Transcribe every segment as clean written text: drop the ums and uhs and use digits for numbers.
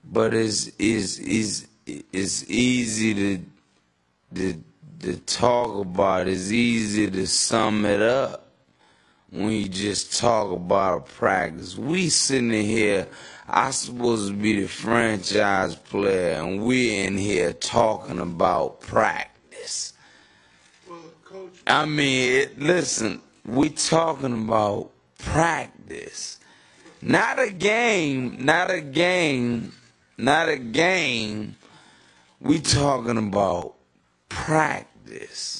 but it's easy to talk about. It's easy to sum it up when you just talk about practice. We sitting here, I supposed to be the franchise player, and we in here talking about practice. Well, Coach, I mean, listen, we talking about practice. Not a game, not a game, not a game. We talking about practice.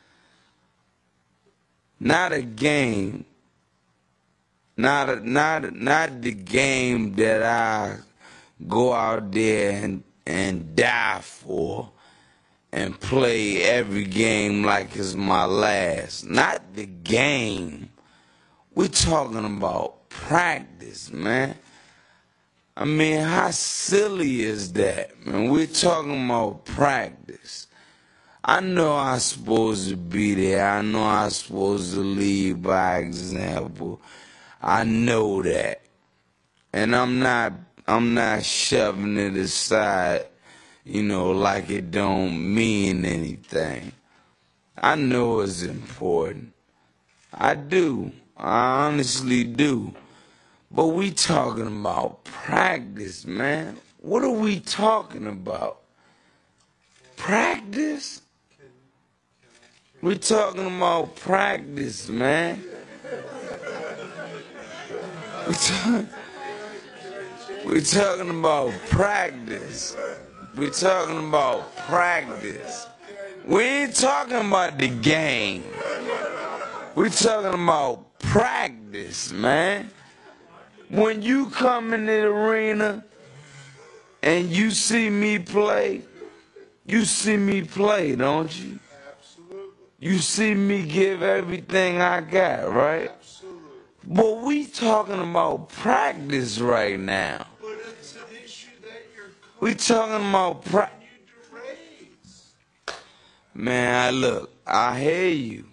Not a game. Not the game that I go out there and die for and play every game like it's my last. Not the game. We talking about practice, man. I mean, how silly is that, man? We're talking about practice. I know I'm supposed to be there. I know I'm supposed to lead by example. I know that. And I'm not shoving it aside, like it don't mean anything. I know it's important. I do. I honestly do. But we talking about practice, man. What are we talking about? Practice? We talking about practice, man. We talking about practice. We talking about practice. We ain't talking about the game. We talking about practice, man. When you come in the arena and you see me play, don't you? absolutely. You see me give everything I got, right? Absolutely. But we talking about practice right now. But it's an issue that your coach We talking about practice. you to raise. Man, look, I hear you.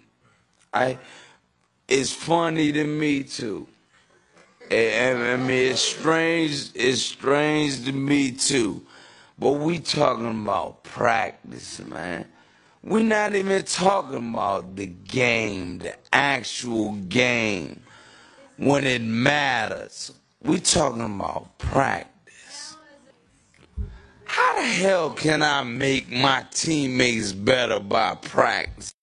It's funny to me too. I mean, it's strange to me too. But we talking about practice, man. We're not even talking about the game, the actual game, when it matters. We talking about practice. How the hell can I make my teammates better by practice?